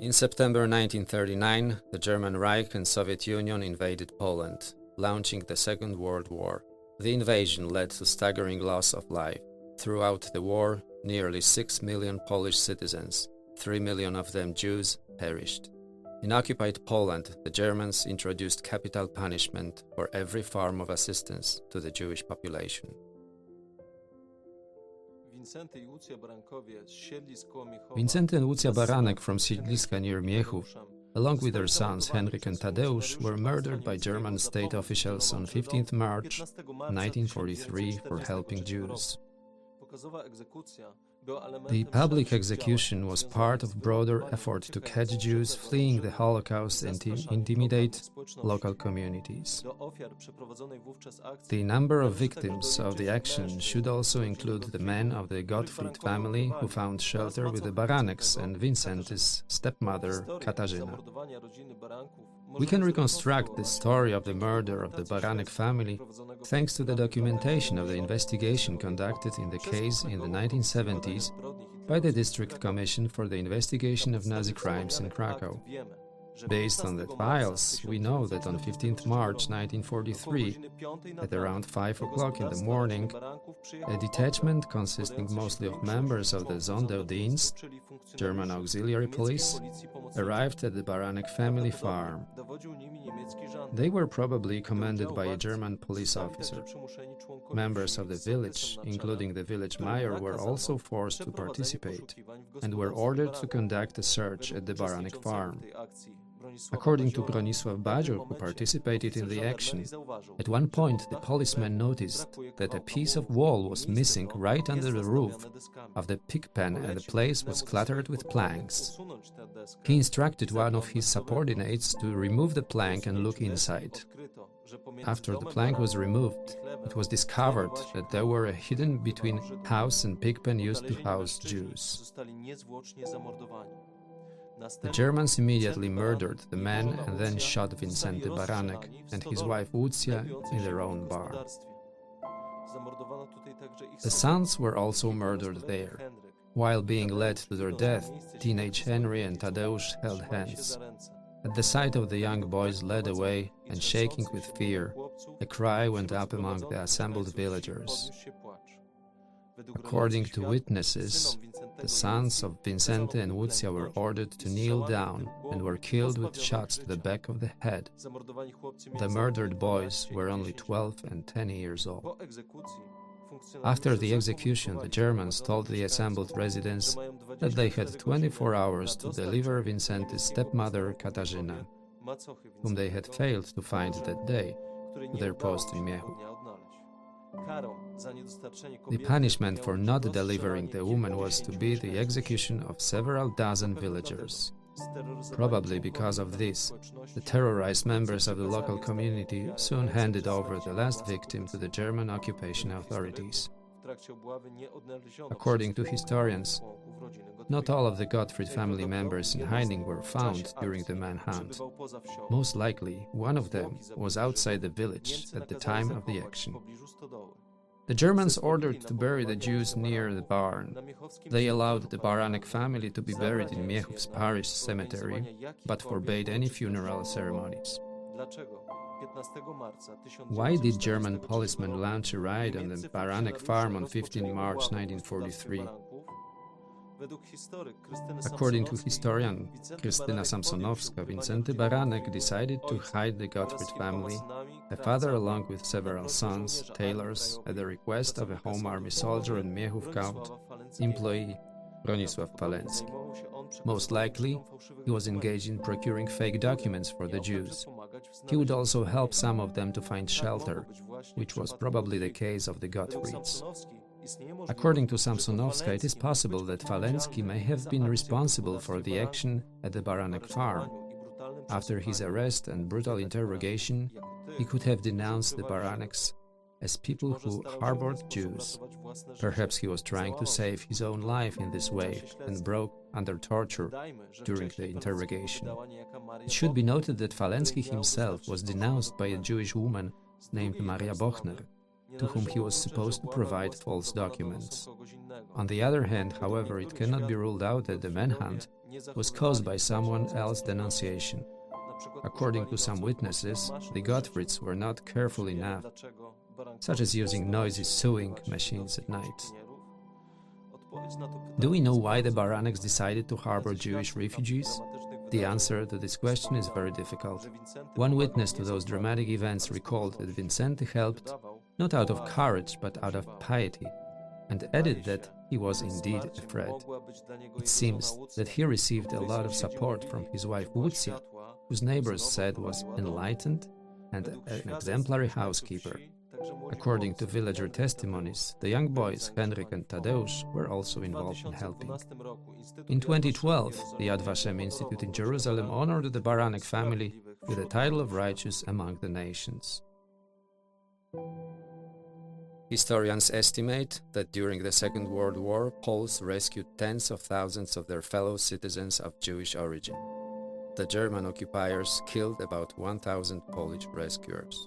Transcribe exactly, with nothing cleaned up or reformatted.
In September nineteen thirty-nine, the German Reich and Soviet Union invaded Poland, launching the Second World War. The invasion led to staggering loss of life. Throughout the war, nearly six million Polish citizens, three million of them Jews, perished. In occupied Poland, the Germans introduced capital punishment for every form of assistance to the Jewish population. Wincenty and Łucja Baranek from Siedliska near Miechów, along with their sons Henryk and Tadeusz, were murdered by German state officials on fifteenth March nineteen forty-three for helping Jews. The public execution was part of a broader effort to catch Jews fleeing the Holocaust and to intimidate local communities. The number of victims of the action should also include the men of the Gottfried family who found shelter with the Baraneks and Wincenty's stepmother, Katarzyna. We can reconstruct the story of the murder of the Baranek family thanks to the documentation of the investigation conducted in the case in the nineteen seventies by the District Commission for the Investigation of Nazi Crimes in Krakow. Based on the files, we know that on fifteenth March nineteen forty-three, at around five o'clock in the morning, a detachment consisting mostly of members of the Sonderdienst, German auxiliary police, arrived at the Baranek family farm. They were probably commanded by a German police officer. Members of the village, including the village mayor, were also forced to participate and were ordered to conduct a search at the Baranek farm. According to Bronisław Badzior, who participated in the action, at one point the policeman noticed that a piece of wall was missing right under the roof of the pig pen and the place was cluttered with planks. He instructed one of his subordinates to remove the plank and look inside. After the plank was removed, it was discovered that there were hidden between house and pig pen used to house Jews. The Germans immediately murdered the man and then shot Wincenty Baranek and his wife Łucja in their own barn. The sons were also murdered there. While being led to their death, teenage Henry and Tadeusz held hands. At the sight of the young boys led away and shaking with fear, a cry went up among the assembled villagers. According to witnesses, the sons of Wincenty and Łucja were ordered to kneel down and were killed with shots to the back of the head. The murdered boys were only twelve and ten years old. After the execution, the Germans told the assembled residents that they had twenty-four hours to deliver Wincenty's stepmother, Katarzyna, whom they had failed to find that day, to their post in Miechów. The punishment for not delivering the woman was to be the execution of several dozen villagers. Probably because of this, the terrorized members of the local community soon handed over the last victim to the German occupation authorities. According to historians, not all of the Gottfried family members in hiding were found during the manhunt. Most likely, one of them was outside the village at the time of the action. The Germans ordered to bury the Jews near the barn. They allowed the Baranek family to be buried in Miechów's parish cemetery, but forbade any funeral ceremonies. Why did German policemen launch a raid on the Baranek farm on fifteenth March nineteen forty-three? According to historian Krystyna Samsonowska, Wincenty Baranek decided to hide the Gottfried family, a father along with several sons, tailors, at the request of a Home Army soldier and Miechów Count employee, Bronisław Palencki. Most likely, he was engaged in procuring fake documents for the Jews. He would also help some of them to find shelter, which was probably the case of the Gottfrieds. According to Samsonowska, it is possible that Palencki may have been responsible for the action at the Baranek farm. After his arrest and brutal interrogation, he could have denounced the Baraneks as people who harbored Jews. Perhaps he was trying to save his own life in this way and broke under torture during the interrogation. It should be noted that Palencki himself was denounced by a Jewish woman named Maria Bochner, to whom he was supposed to provide false documents. On the other hand, however, it cannot be ruled out that the manhunt was caused by someone else's denunciation. According to some witnesses, the Gottfrieds were not careful enough, such as using noisy sewing machines at night. Do we know why the Baraneks decided to harbor Jewish refugees? The answer to this question is very difficult. One witness to those dramatic events recalled that Vincenti helped not out of courage but out of piety, and added that he was indeed afraid. It seems that he received a lot of support from his wife Lucia, whose neighbors said was enlightened and an exemplary housekeeper. According to villager testimonies, the young boys Henryk and Tadeusz were also involved in helping. In twenty twelve, the Yad Vashem Institute in Jerusalem honored the Baranek family with the title of Righteous Among the Nations. Historians estimate that during the Second World War, Poles rescued tens of thousands of their fellow citizens of Jewish origin. The German occupiers killed about one thousand Polish rescuers.